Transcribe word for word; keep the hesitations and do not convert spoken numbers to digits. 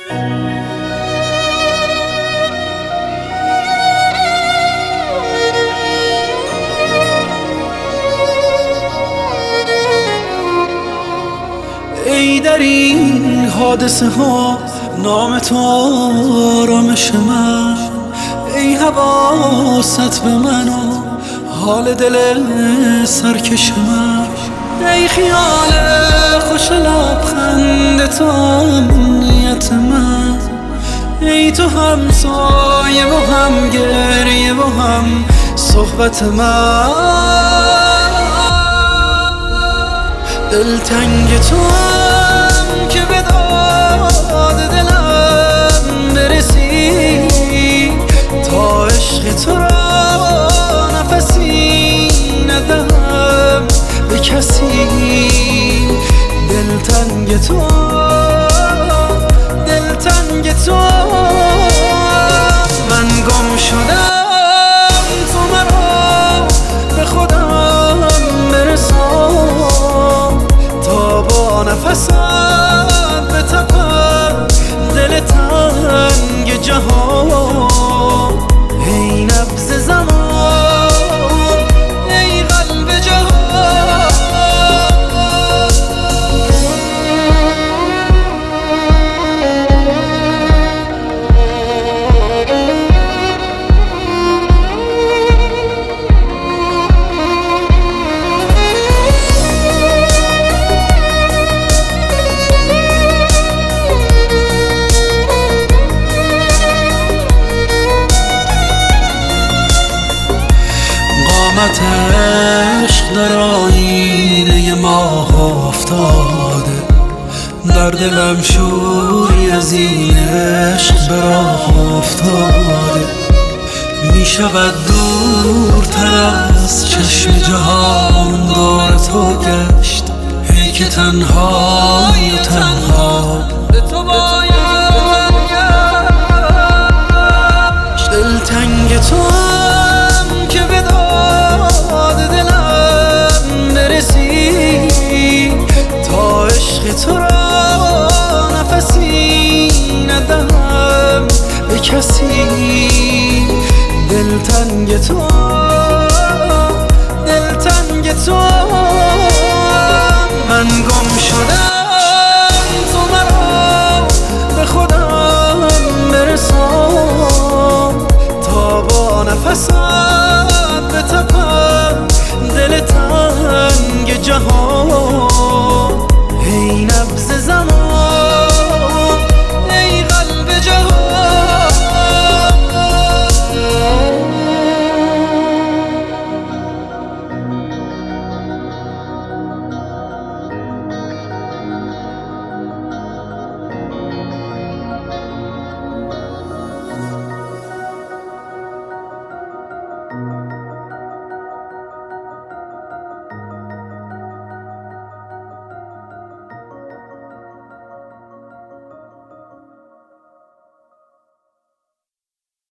ای در این حادثه ها نام تو آرامش من، ای حواست به من و حال دل سرکش من، ای خیال خوش لبخند تو امنیت من، ای تو هم سایه و هم گریه و هم صحبت من. دلتنگ تو هم که به داد دلم برسی، تا عشق تو را نفسی ندهم به کسی. دلتنگ تو دلتنگ تو من گم شدم، تو مرا به خودم برسان، تا با نفست بتپم دل تنگ جهان. ای نبض زمان، ای قلب جهان. قامت عشق در آینه ماه افتاده، در دلم شوری از این عشق به راه افتاده. می شود دورتر از چشم جهان دور تو گشت، ای که تنهای و تنها به تو باید. دلتنگ تو هم که به داد دلم برسی، تا عشق تو را نفسی ندهم به کسی. دلتنگ تو